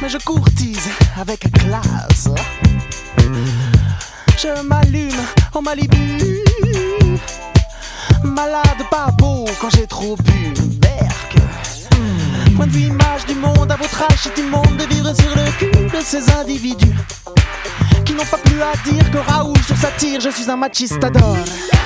mais je courtise avec classe. Je m'allume en Malibu, malade pas beau quand j'ai trop bu. Berk. Point de vue image du monde, à votre âge c'est immonde de vivre sur le cul de ces individus qui n'ont pas plus à dire que Raoul sur sa tire. Je suis un machistador.